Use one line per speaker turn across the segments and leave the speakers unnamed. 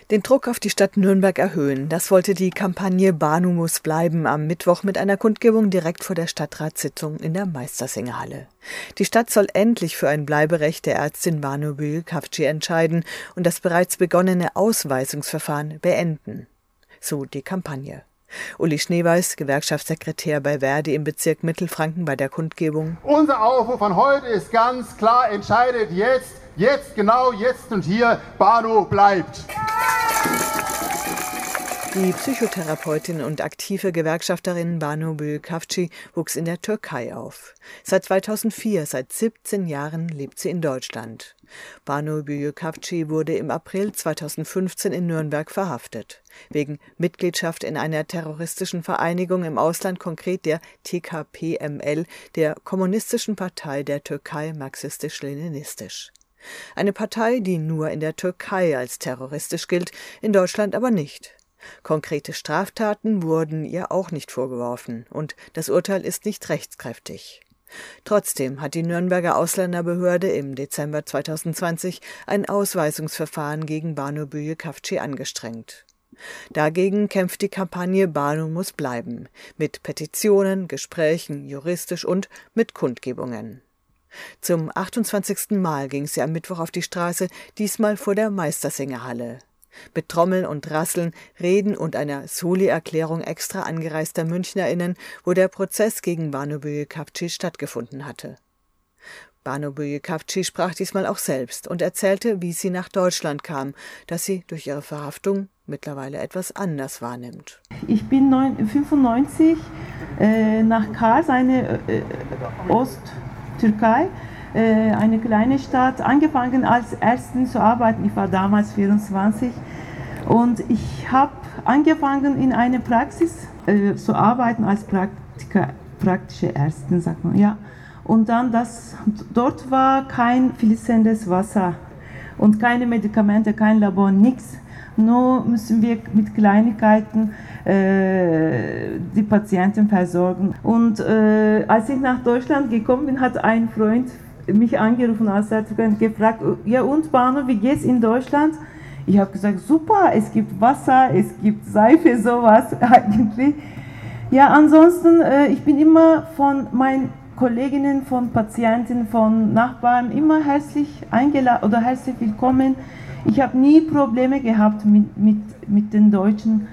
Den Druck auf die Stadt Nürnberg erhöhen, das wollte die Kampagne Banu muss bleiben am Mittwoch mit einer Kundgebung direkt vor der Stadtratssitzung in der Meistersingerhalle. Die Stadt soll endlich für ein Bleiberecht der Ärztin Banu Büyükakçı entscheiden und das bereits begonnene Ausweisungsverfahren beenden. So die Kampagne. Uli Schneeweiß, Gewerkschaftssekretär bei Verdi im Bezirk Mittelfranken bei der Kundgebung.
Unser Aufruf von heute ist ganz klar, entscheidet jetzt, genau jetzt und hier, Banu bleibt.
Die Psychotherapeutin und aktive Gewerkschafterin Banu Büyükakçı wuchs in der Türkei auf. Seit 2004, seit 17 Jahren, lebt sie in Deutschland. Banu Büyükakçı wurde im April 2015 in Nürnberg verhaftet. Wegen Mitgliedschaft in einer terroristischen Vereinigung im Ausland, konkret der TKP-ML, der Kommunistischen Partei der Türkei marxistisch-leninistisch. Eine Partei, die nur in der Türkei als terroristisch gilt, in Deutschland aber nicht. Konkrete Straftaten wurden ihr auch nicht vorgeworfen und das Urteil ist nicht rechtskräftig. Trotzdem hat die Nürnberger Ausländerbehörde im Dezember 2020 ein Ausweisungsverfahren gegen Banu Büyükakçı angestrengt. Dagegen kämpft die Kampagne Banu muss bleiben, mit Petitionen, Gesprächen, juristisch und mit Kundgebungen. Zum 28. Mal ging sie am Mittwoch auf die Straße, diesmal vor der Meistersingerhalle. Mit Trommeln und Rasseln, Reden und einer Soli-Erklärung extra angereister MünchnerInnen, wo der Prozess gegen Banu Büyükakçı stattgefunden hatte. Banu Büyükakçı sprach diesmal auch selbst und erzählte, wie sie nach Deutschland kam, das sie durch ihre Verhaftung mittlerweile etwas anders wahrnimmt.
Ich bin 1995 nach Kars, eine Osttürkei, eine kleine Stadt, angefangen als Ärztin zu arbeiten. Ich war damals 24 und ich habe angefangen in einer Praxis zu arbeiten als praktische Ärztin, sagt man. Ja. Und dann dort war kein fließendes Wasser und keine Medikamente, kein Labor, nichts. Nur müssen wir mit Kleinigkeiten die Patienten versorgen. Und als ich nach Deutschland gekommen bin, hat ein Freund mich angerufen als Ärztin und gefragt, ja und Banu, wie geht's in Deutschland? Ich habe gesagt, super, es gibt Wasser, es gibt Seife, sowas eigentlich. Ja, ansonsten, ich bin immer von meinen Kolleginnen, von Patienten, von Nachbarn immer herzlich eingeladen oder herzlich willkommen. Ich habe nie Probleme gehabt mit den deutschen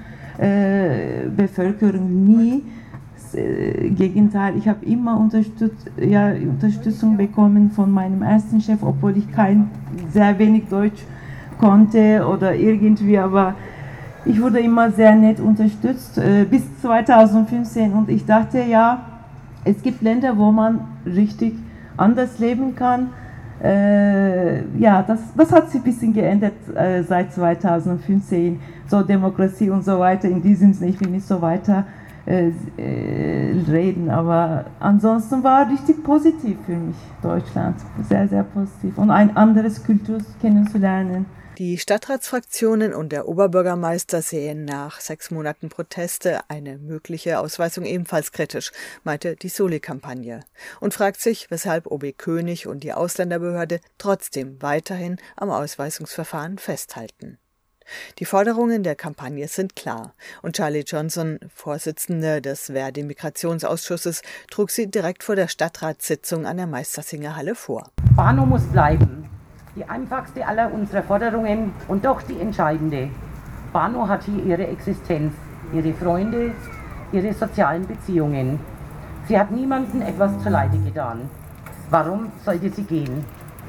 Bevölkerung, nie. Gegenteil, ich habe immer Unterstützung bekommen von meinem ersten Chef, obwohl ich sehr wenig Deutsch konnte oder irgendwie, aber ich wurde immer sehr nett unterstützt bis 2015 und ich dachte, ja, es gibt Länder, wo man richtig anders leben kann. Das hat sich ein bisschen geändert seit 2015, so Demokratie und so weiter, in diesem Sinne, ich will nicht so weiter reden, aber ansonsten war richtig positiv für mich Deutschland, sehr, sehr positiv und ein anderes Kultur kennenzulernen.
Die Stadtratsfraktionen und der Oberbürgermeister sehen nach 6 Monaten Proteste eine mögliche Ausweisung ebenfalls kritisch, meinte die Soli-Kampagne und fragt sich, weshalb OB König und die Ausländerbehörde trotzdem weiterhin am Ausweisungsverfahren festhalten. Die Forderungen der Kampagne sind klar und Charlie Johnson, Vorsitzender des Verdi-Migrationsausschusses, trug sie direkt vor der Stadtratssitzung an der Meistersingerhalle vor.
Banu muss bleiben. Die einfachste aller unserer Forderungen und doch die entscheidende. Banu hat hier ihre Existenz, ihre Freunde, ihre sozialen Beziehungen. Sie hat niemandem etwas zuleide getan. Warum sollte sie gehen?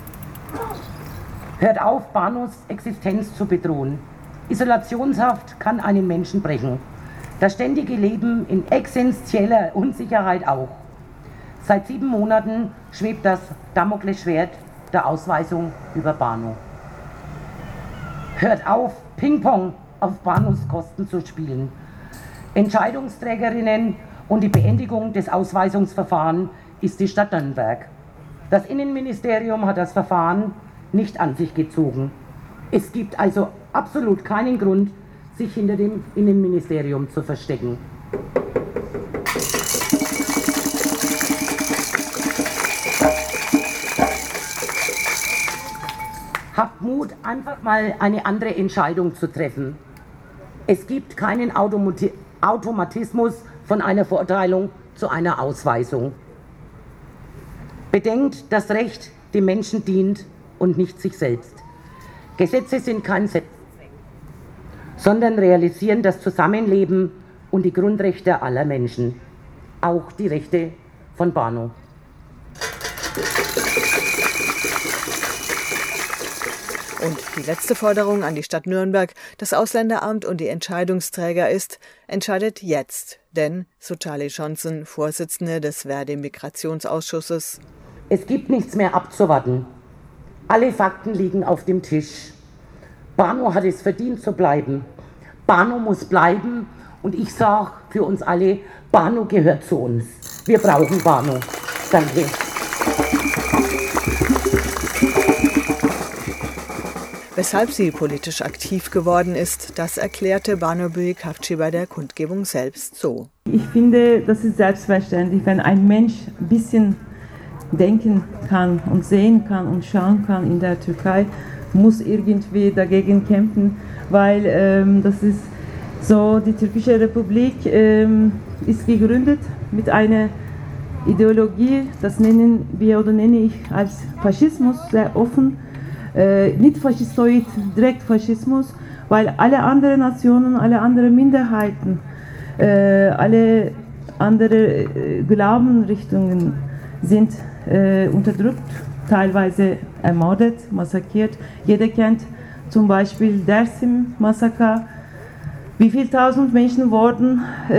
Hört auf, Banus Existenz zu bedrohen. Isolationshaft kann einen Menschen brechen. Das ständige Leben in existenzieller Unsicherheit auch. Seit 7 Monaten schwebt das Damoklesschwert der Ausweisung über Banu. Hört auf, Ping-Pong auf Banus Kosten zu spielen. Entscheidungsträgerinnen und die Beendigung des Ausweisungsverfahrens ist die Stadt Nürnberg. Das Innenministerium hat das Verfahren nicht an sich gezogen. Es gibt also absolut keinen Grund, sich hinter dem Innenministerium zu verstecken. Habt Mut, einfach mal eine andere Entscheidung zu treffen. Es gibt keinen Automatismus von einer Verurteilung zu einer Ausweisung. Bedenkt, dass Recht dem Menschen dient und nicht sich selbst. Gesetze sind kein Selbstzweck, sondern realisieren das Zusammenleben und die Grundrechte aller Menschen, auch die Rechte von Bano.
Und die letzte Forderung an die Stadt Nürnberg, das Ausländeramt und die Entscheidungsträger ist, entscheidet jetzt. Denn, so Charlie Johnson, Vorsitzende des Verdi-Migrationsausschusses:
Es gibt nichts mehr abzuwarten. Alle Fakten liegen auf dem Tisch. Bano hat es verdient zu bleiben. Bano muss bleiben. Und ich sage für uns alle, Bano gehört zu uns. Wir brauchen Bano. Danke.
Weshalb sie politisch aktiv geworden ist, das erklärte Banu Büyükakçı bei der Kundgebung selbst so.
Ich finde, das ist selbstverständlich, wenn ein Mensch ein bisschen denken kann und sehen kann und schauen kann in der Türkei, muss irgendwie dagegen kämpfen, weil das ist so, die türkische Republik ist gegründet mit einer Ideologie, das nennen wir oder nenne ich als Faschismus, sehr offen. Nicht Faschistoid, direkt Faschismus, weil alle anderen Nationen, alle anderen Minderheiten, alle anderen Glaubenrichtungen sind unterdrückt, teilweise ermordet, massakriert. Jeder kennt zum Beispiel Dersim-Massaker. Wie viele tausend Menschen wurden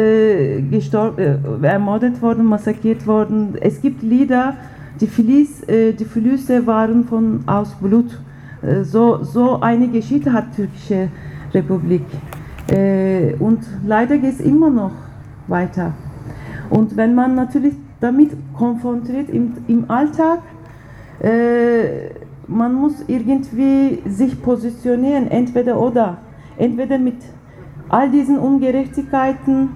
ermordet worden, massakriert worden. Es gibt Lieder, die Flüsse waren aus Blut. So eine Geschichte hat die türkische Republik. Und leider geht es immer noch weiter. Und wenn man natürlich damit konfrontiert im Alltag, man muss irgendwie sich positionieren, entweder oder. Entweder mit all diesen Ungerechtigkeiten,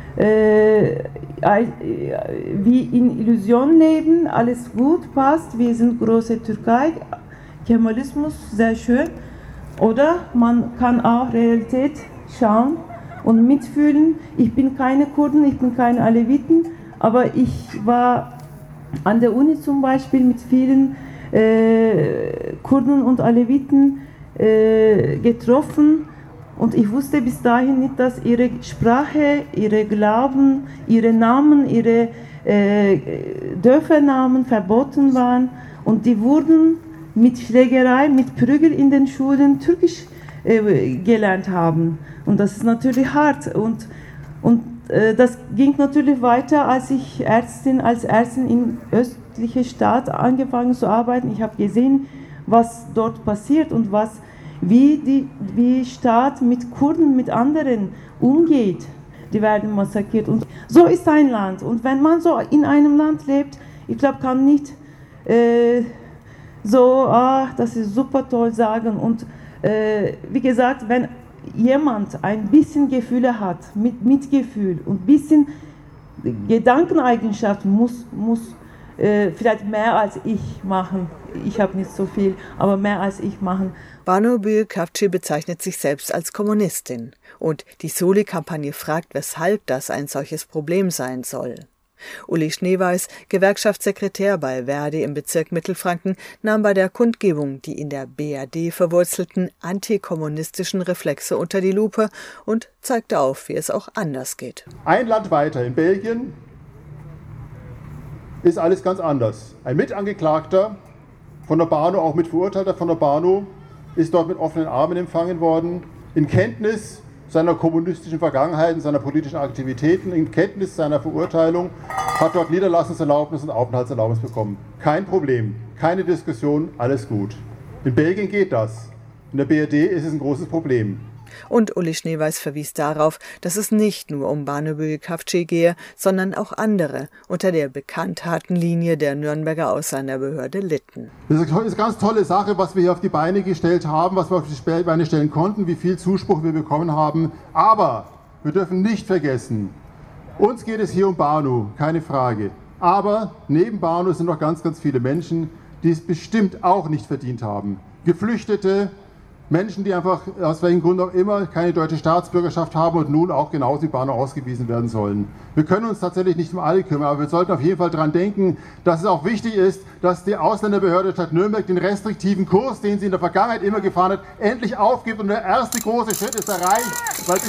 wie in Illusion leben, alles gut, passt, wir sind große Türkei, Kemalismus, sehr schön. Oder man kann auch Realität schauen und mitfühlen. Ich bin keine Kurden, ich bin keine Aleviten, aber ich war an der Uni zum Beispiel mit vielen Kurden und Aleviten getroffen. Und ich wusste bis dahin nicht, dass ihre Sprache, ihre Glauben, ihre Namen, ihre Dörfernamen verboten waren. Und die wurden mit Schlägerei, mit Prügel in den Schulen Türkisch gelernt haben. Und das ist natürlich hart. Und das ging natürlich weiter, als ich als Ärztin in östlichen Staat angefangen zu arbeiten. Ich habe gesehen, was dort passiert und wie Staat mit Kurden, mit anderen umgeht. Die werden massakriert. Und so ist ein Land. Und wenn man so in einem Land lebt, ich glaube, kann nicht das ist super toll sagen. Und wie gesagt, wenn jemand ein bisschen Gefühle hat, mit Mitgefühl und ein bisschen Gedankeneigenschaft muss vielleicht mehr als ich machen. Ich habe nicht so viel, aber mehr als ich machen.
Banu Büyükakçı bezeichnet sich selbst als Kommunistin. Und die Soli-Kampagne fragt, weshalb das ein solches Problem sein soll. Uli Schneeweiß, Gewerkschaftssekretär bei Verdi im Bezirk Mittelfranken, nahm bei der Kundgebung die in der BRD verwurzelten antikommunistischen Reflexe unter die Lupe und zeigte auf, wie es auch anders geht.
Ein Land weiter, in Belgien, ist alles ganz anders. Ein Mitangeklagter von der Banu, auch Mitverurteilter von der Banu, ist dort mit offenen Armen empfangen worden, in Kenntnis seiner kommunistischen Vergangenheit, seiner politischen Aktivitäten, in Kenntnis seiner Verurteilung, hat dort Niederlassungserlaubnis und Aufenthaltserlaubnis bekommen. Kein Problem, keine Diskussion, alles gut. In Belgien geht das. In der BRD ist es ein großes Problem.
Und Uli Schneeweiß verwies darauf, dass es nicht nur um Banu Büyükakçı gehe, sondern auch andere unter der bekannt harten Linie der Nürnberger Ausländerbehörde litten.
Das ist eine ganz tolle Sache, was wir hier auf die Beine gestellt haben, was wir auf die Beine stellen konnten, wie viel Zuspruch wir bekommen haben. Aber wir dürfen nicht vergessen, uns geht es hier um Banu, keine Frage. Aber neben Banu sind noch ganz, ganz viele Menschen, die es bestimmt auch nicht verdient haben. Geflüchtete, Menschen, die einfach aus welchem Grund auch immer keine deutsche Staatsbürgerschaft haben und nun auch genauso wie Bano ausgewiesen werden sollen. Wir können uns tatsächlich nicht um alle kümmern, aber wir sollten auf jeden Fall daran denken, dass es auch wichtig ist, dass die Ausländerbehörde Stadt Nürnberg den restriktiven Kurs, den sie in der Vergangenheit immer gefahren hat, endlich aufgibt und der erste große Schritt ist erreicht, weil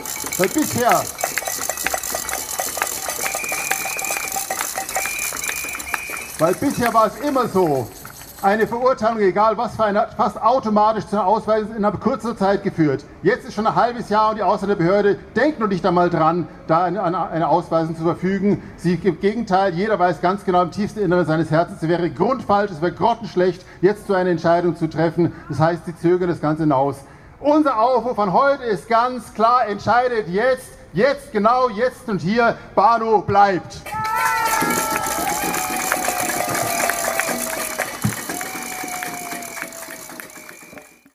bisher war es immer so, eine Verurteilung, egal was für eine, hat fast automatisch zu einer Ausweisung in einer kurzen Zeit geführt. Jetzt ist schon ein halbes Jahr und die Ausländerbehörde denkt noch nicht einmal dran, da eine Ausweisung zu verfügen. Im Gegenteil, jeder weiß ganz genau im tiefsten Inneren seines Herzens, es wäre grundfalsch, es wäre grottenschlecht, jetzt so eine Entscheidung zu treffen. Das heißt, sie zögern das Ganze hinaus. Unser Aufruf von heute ist ganz klar, entscheidet jetzt, genau jetzt und hier, Bano bleibt.